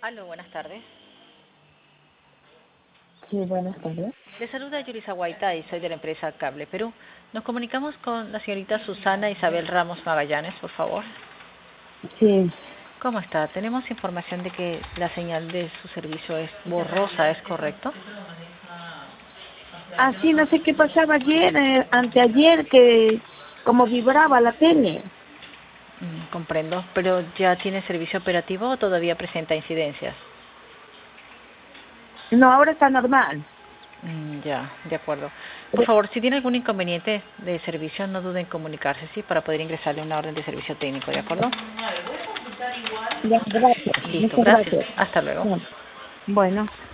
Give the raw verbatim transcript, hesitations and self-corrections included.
Aló, buenas tardes. Sí, buenas tardes. Le saluda Yurisa Guaita y soy de la empresa Cable Perú. Nos comunicamos con la señorita Susana Isabel Ramos Magallanes, por favor. Sí, ¿Cómo está? Tenemos información de que la señal de su servicio es borrosa, ¿es correcto? así no sé qué pasaba ayer, eh, anteayer, que como vibraba la tele. Mm, comprendo, pero ¿ya tiene servicio operativo o todavía presenta incidencias? No, ahora está normal. Mm, ya, de acuerdo. Por favor, si tiene algún inconveniente de servicio, no duden en comunicarse, ¿sí? Para poder ingresarle una orden de servicio técnico, ¿de acuerdo? Ya, gracias, Listo, muchas gracias. gracias. Hasta luego. Bueno. Bueno.